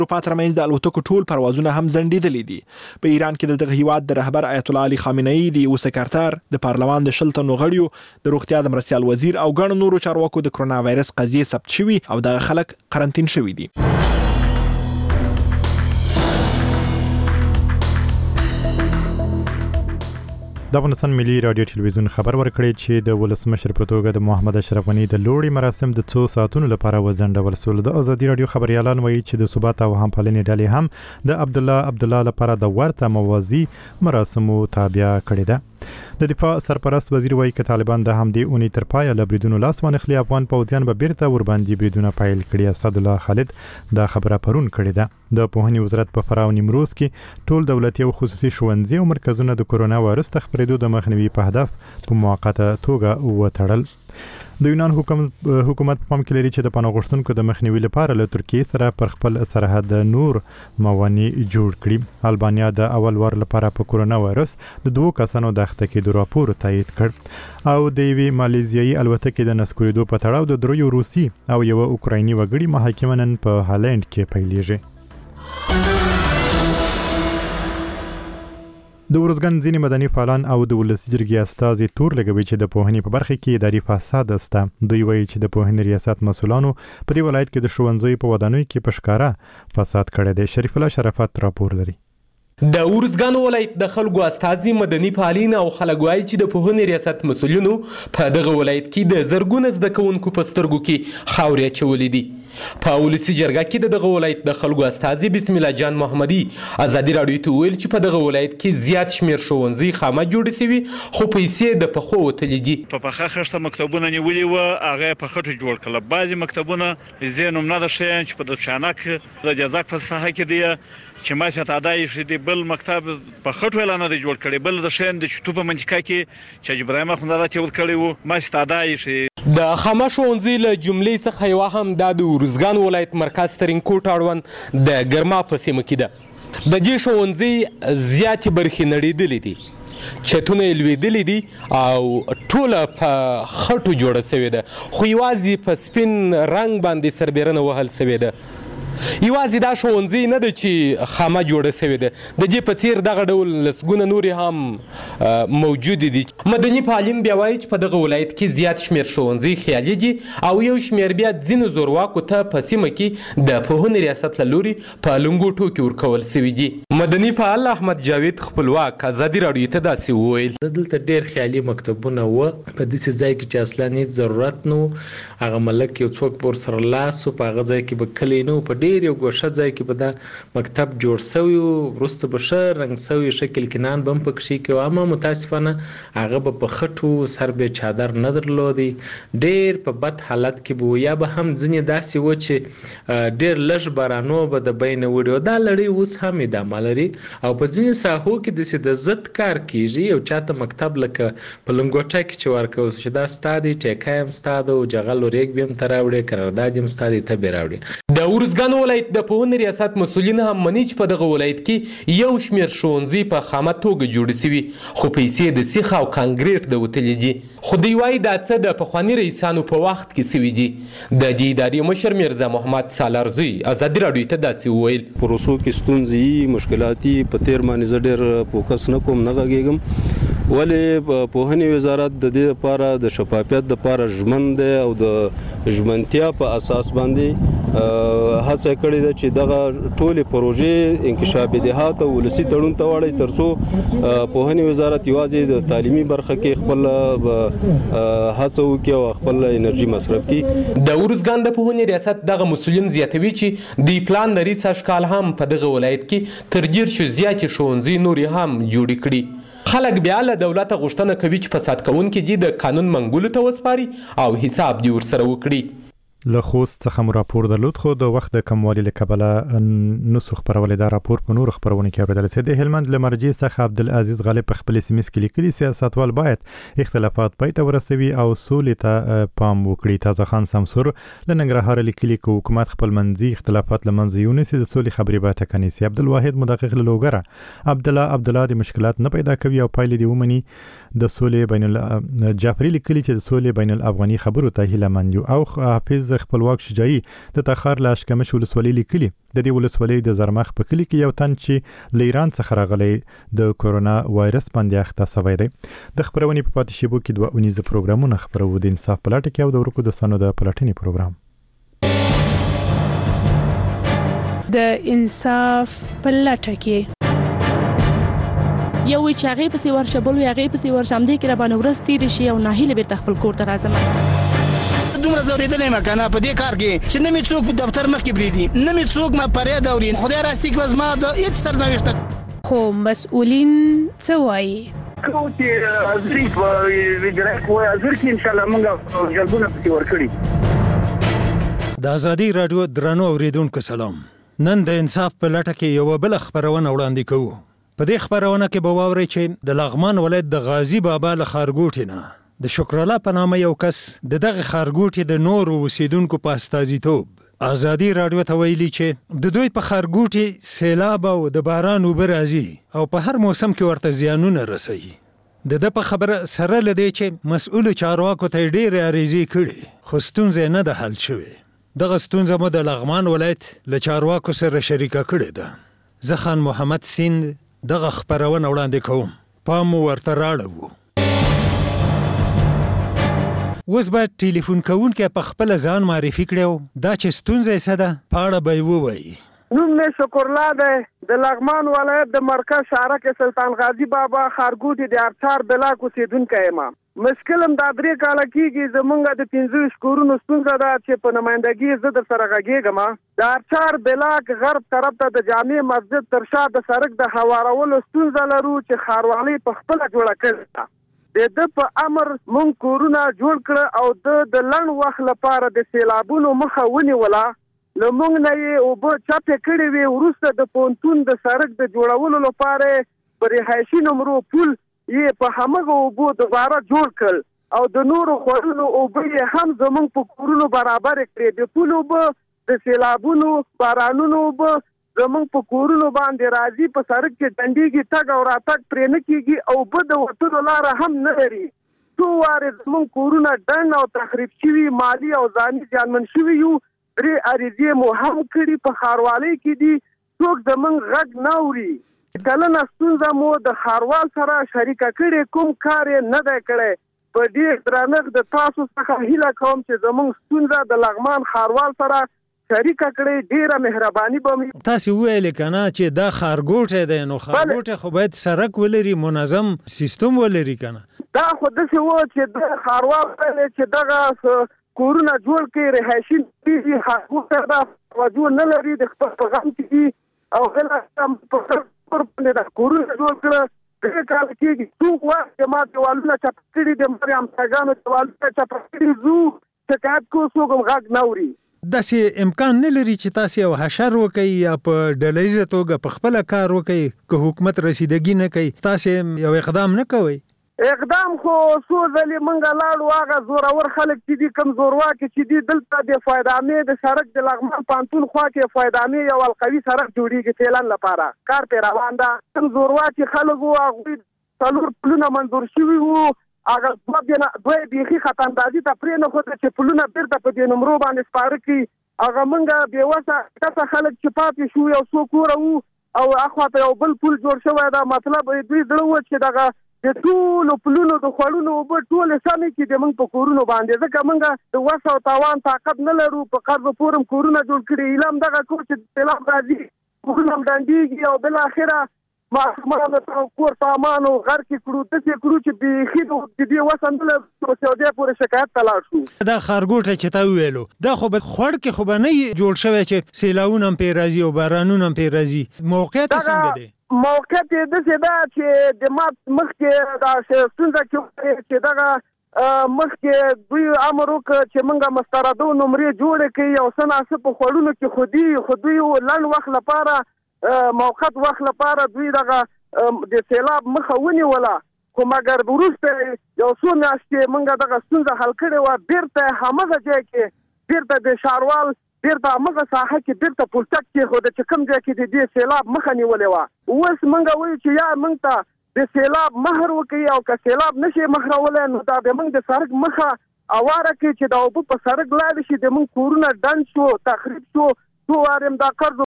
اروپا ترمنځ د الوتکو ټول پروازونه هم ځنډېدلي دي. په ایران کې د دغه هیواد د رهبر آیت الله علي خامنه‌ای د یو سکرټر د پارلمان د 10 تنو غړیو د روغتیا د مرستیال وزیر او ګڼو نورو چارواکو د کرونا وایرس قضیې ثبت شوي او دغه خلک قرنطین شوي دي. د افغانستان ملي رادیو ټلویزیون خبر ورکړی چې د ولسمشر په توګه د محمد اشرف غنی د لوړي مراسم د 2 ساعتونو لپاره وځنډول شول. د ازادي رادیو خبريالان وایي چې د ثبات او همپالنې ډلې هم د عبد الله لپاره د ورته موازی مراسمو تابع کړي ده. د دفاع سرپرست وزیر وایي چې طالبان د همدې اونۍ تر پایه له بریدونو لاس وانخلي افغان پوځیان به بیرته ورباندې بریدونه پیل کړي. اسد الله خالد دا خبره پرون کړې ده. د پوهنې وزارت په فراه او نیمروز کې ټول دولتي او خصوصي ښوونځي او مرکزونه د کرونا وایرس خپرېدو د مخنیوي په هدف په موقته توګه وتړل. د یونان حکومت په پام کې لري چې د پناه غوښتونکو د مخنیوي لپاره له ترکیې سره پر خپل سرحد نور موانع جوړ کړي. البانیا د اول وار لپاره په کرونا وایرس د 2 کسانو د اخته کېدو راپور تایید کړ او د یوې مالیزیایي الوتکې د نسکورېدو په تړاو د 3 روسي او یو اوکرایني وګړي محاکمه نن په هالند کې پیلېږي. د ورزګان ځینې مدني فعالان او د ولسي جرګې استازي تور لګوي چې د پوهنې په برخه کې اداري فساد شته. دوی وایي چې د پوهنې ریاست مسؤلانو په دې ولایت کې د ښوونځیو په ودانیو کې په ښکاره فساد کړی دی. شریف الله شرافت راپور لري. د ورزګان ولایت د خلکو استازي مدني فعالین او خلک وایي چې د پوهنې ریاست مسؤلینو په دغه ولایت کې د زرګونه زده کوونکو په سترګو کې خاورې اچولې دي. په ولسي جرګه کې د دغه ولایت د خلکو استازي بسم الله جان محمدي ازادي رادیو ته ویل چې په دغه ولایت کې زیات شمیر ښوونځي خامه جوړ شوي خو پیسې د پخو وتلې دي. په پخه خښته مکتبونه نیولي و هغه په خټو جوړ کړل. بعضي مکتبونه زینوم نه ده شي چې په شانک د جزاک په ساحه کې دی چې ما څه تادای شي دی بل مکتب په خټو اعلان دی جوړ کړي بل د شین د چتو په منځکا کې چې ابراهیم خوندزاده چې ول کړي وو ما څه تادای شي. د خامه ښوونځي له جملې څخه یو هم د ورزګان ولایت مرکز ترینکوټ اړوند د ګرما په سیمه کې ده. د دې ښوونځي زیاتې برخې نړېدلې دي چتونه یې لوېدلې دي او ټوله په خټو جوړه سوې ده خو یوازې په سپین رنګ باندې سربیرنه وهل سوې ده. یوازې دا ښوونځي نه ده چې خامه جوړه سوې ده د دې په څیر دغه ډول لسګونه نورې هم موجود دي. مدني فعالین بیا وایي چې په دغه ولایت کې زیات شمیر ښوونځي خیالي دي او یو شمیر بیا ځینو زورواکو ته په سیمه کې د پوهنې ریاست له لورې په لنګوټو کې ورکول سوي دي. مدني فعال احمد جاوید خپلواک ازادي رادیو ته داسې وویل. دلته ډېر خیالي مکتبونه وو په داسې ځای کې چې اصلا هیڅ ضرورت نه و. هغه ملک یو څوک ورسره لاس و په هغه ځای کې به کلی نه و په ډېر یو ګوښه ځای کې به دا مکتب جوړ سوی و. وروسته به ښه رنګ سوی شکل کنان به هم پکښې کې و اما متاسفانه هغه به په خټو سر به چادر نه درلودی ډېر په بد حالت کې به و یا به هم ځینې داسې و چې ډېر لږ بارانو به د بینه وړي و. دا لړۍ اوس هم ادامه لري او په ځینې ساحو کې داسې د ضد کار کیږي. یو چاته مکتب لکه په لنګوټه کې چې ورکول چې دا ستا دی ټیکه هم ستا ده او جغل و ریګ به هم ته راوړې قرارداد هم ستا دی ته به راوړې. د ورزګان ولایت د پوهنې ریاست مسؤلین هم مني چې په دغه ولایت کې یو شمیر ښوونځي په خامه توګه جوړ سوي خو پیسې د سیخ او کانکریټ د وتلې دي. خو دوی وایي دا څه د پخواني رئیسانو په وخت کې سوي دي. د دې ادارې مشر میرزا محمد سالارزوی ازادي رادیو ته داسې وویل. پروسو کې ستونزې مشکلاتي په تیر باندې زه ډېر فوکس نه کوم نه غږیږم ولې پوهنې وزارت د دې لپاره د شفافیت لپاره ژمن دی او د ژمنتیا په اساس باندې هڅه کړې ده چې دغه ټولې پروژې انکشاف دهات او ولسي تړون ته واړي ترڅو پوهنې وزارت یوازې د تعلیمي برخه کې خپل هڅه وکړي او خپل انرژي مصرف کړي. د ورزګان د پوهنې ریاست دغه مسؤلین زیاتوي چې د پلان لري سږکال هم په دغه ولایت کې تر ډېر شو زیاتې ښوونځي نورې هم جوړې کړي. خلک بیا له دولته غوښتنه کوي چې فساد کوونکي دي د قانون منګولو ته وسپاري او حساب دې ورسره وکړي. له خوست څخه مو راپور درلود خو د وخت د کموالي له کبله نسو خبرولې دا راپور په نور خبرونه کې اوریدل شوی. د هلمند له مرجع څخه عبدالعزیز غالب په خپل سیمه کې لیکلي سیاستوال باید اختلافات پای ته ورسوي او سولې ته پام وکړي. تازه خان سمسور له ننګرهار لیکلي چې حکومت خپل منځي اختلافات له منځه یونیسي د سولې خبرې به ټکنيسي. عبدالواحد مدقق له لوګره عبدالله د مشکلات نه پیدا کوي او پایلې دی ومني. د سولې بین جعفری لیکلي چې د سولې بین الافغاني خبرو ته هیله مند او حافظ محافظ خپلواک شجاعي د تخار له اشکمش ولسوالۍ لیکلي د دې ولسوالۍ د زرمخ په کلي کې یو تن چې له ایران څخه راغلی د کورونا وایرس باندې اخته شوی دی. د خبرونې په پاتې شیبو کې 2 اونیزه پروګرامونه خبرو د انصاف په لټه کې او د ورکو د سنو د پلټنې پروګرام د انصاف په لټه کې یو چې هغه پسې ورشه بل هغه پسې ورشه هم دې کې را باندې ورس تیر شي او ناهیله بیرته خپل کور ته راځم. دومره زوریدلې مکنه په دې کار کې چې نه می څوک دفتر مخ کې بریدي نه می څوک ما پرې دوري خدای راستي کې وزما د هیڅ سرنوشت خو مسؤلین څه وایي کو چې ظریف وګړه کوی ازر کې ان شاء الله موږ جلبونه پکې ورکړي. د ازادي رادیو درنو اوریدونکو سلام. نن د انصاف په لټه کې یو بل خبرونه وړاندې کوو. په دې خبرونه کې به واورئ چې د لغمان ولایت د غازی بابا له ښارګوټي نه د شکر الله په نامه یو کس د دغه ښارګوټي د نورو اوسیدونکو په استازیتوب ازادي رادیو ته ویلي چې د دوی په ښارګوټي سیلاب او د باران اوبه راځي او په هر موسم کې ورته زیانونه رسوي. د په خبره سره لدی چې مسؤل چارواکو ته ډېرې عریضې کړي خو ستونزې نه ده حل شوې. دغه ستونزه مو د لغمان ولایت له چارواکو سره شریکه کړې ده. زه خان محمد سیند دغه خبرونه وړاندې کوم. پام ورته راړو. اوس به ټلیفون کوونکی په خپل ځان معرفي کړو دا چې ستونزه څه ده په اړه به ووایي. نوم مې شکر الله دی د لغمان ولایت د مرکز شارک سلطان غازی بابا ښارګوټي د ارچار بلاک اوسیدونکی یم. مشکل هم دا 3 کاله کېږي زمونږ د 15 کورونو ستونزه ده چې په نمایندګي زه در سره غږېږم. د ارچار بلاک غرب طرف ته د جامع مسجد تر شا د سړک د هوارولو ستونزه لرو چې ښاروالۍ په خپله جوړه کړې ده. د په امر مونږ کورونه جوړ کړه او د لنډ وخت لپاره د سیلابونو مخه ونیوله. له مونږ نه یې اوبه چپې کړې وې. وروسته د پونتون د سړک د جوړولو لپاره په رهایشي نمرو پل یې په همغه اوبو دوباره جوړ کړل او د نورو خوړونو اوبه یې هم زمونږ په کورونو برابر کړې. د پل اوبه د سیلابونو بارانونو اوبه زمونږ په کورونو باندې راځي. په سړک کې ډنډېږي تګ او راتګ پرې نه کېږي او اوبه د وتلو لاره هم نه لري. څو وارې زمونږ کورونه ډنډ او تخریب شوي مالي او ځاني زیانمن شوي یو. 3 عریضې مو هم کړي په ښاروالۍ کې دي څوک زمونږ غږ نه اوري. کلنه ستونزه مو د ښاروال سره شریکه کړې کوم کار یې نه دی کړی. په ډېر درنښت د تاسو څخه هیله کوم چې زمونږ ستونزه د لغمان ښاروال سره شریکه کړئ. ډېره مهرباني به مې. تاسې وویلې که نه چې دا ښارګوټی دی نو ښارګوټی خو باید سړک ولري منظم سیستم ولري که نه. دا خو داسې و چې د ښاروال ویلې چې دغه کورونه جوړ کړي رهایشي دي ښارګوټی دا توجه نه لري د خپل په غم کې دي او بله باندې د کورونه جوړ کړه. 3 کاله کېږي څوک وایي چې ما دیوالونه چپ کړي دي مګر همسایګانو دیوالونه چپ کړي زو شکایت کوو څوک هم غږ نه اوري. داسې امکان نه لري چې تاسې یو حشر وکئ یا په ډلهییزه توګه په خپله کار وکئ که حکومت رسیدګي نه کوي تاسې یو اقدام نه کوئ؟ اقدام خو څو ځلې موږ لاړو هغه زورور خلک چې دي کم زورواکي چې دي دلته د فایدامې د سړک د لغمان پانتون خوا کې فایدامې یو القوي سړک جوړیږي فعلا لپاره کار پې روان ده. کم زورواکي خلک وو هغوی 4 پلونه منظور شوي وو هغه دوی بیخي خطاندازي ته پرېنښوده چې پلونه بېرته په دې نمرو باندې سپاره کړي. هغه موږ بېوسه کسه خلک چې پاتې شو یو څو کوره وو او اخواته یو بل پل جوړ شوی ده. مطلب دوی زړه و چې دغه د ټولو پلونو د خوړونو اوبه ټولې سمې کړي موږ په کورونو باندې ځکه موږ د وس او تاوان طاقت نه لرو. په قرض پورم کورونه جوړ کړي ایله هم دغه کور چې سیلاب راځي کورونه هم ډنډېږي او بالاخره ماشومانو ته کور سامان او غر کې کړو داسې کړو چې بیخي د دې وس نه لرو سعودي پورې شکایت ته لاړ شو. دا ښارګوټی چې تا وویلو دا خو به خوړ کې خو به نه جوړ شوی چې سیلاونه هم پرې راځي او بارانونه هم پرې راځي. موقعیت یې څنګه دی؟ موقعیت یې داسې ده چې د ما مخکې دا ستونزه کې چې دغه مخکې دوی امر وکړ چې موږ مستردو نمرې جوړې کړي او څه ناڅه په خوړونو کې خو دوی لنډ وخت لپاره موقت وخت لپاره دوی دغه د سیلاب مخه ونیوله خو مګر وروسته یو څو میاشتې موږ دغه ستونزه حل کړې وه. بېرته همغه ځای کې بېرته د ښاروال بېرته همغه ساحه کې بېرته پلچک کېښوده چې کوم ځای کې د دې سیلاب مخه نیولې وه. اوس موږ وایو چې یا موږ ته د سیلاب مهر وکړي او که سیلاب نشي مهرولی نو دا به موږ د سړک مخه اواره کې چې دا اوبه په سړک لاړ شي د موږ کورونه ډنډ شو تخریب شو څو وارم دا قرض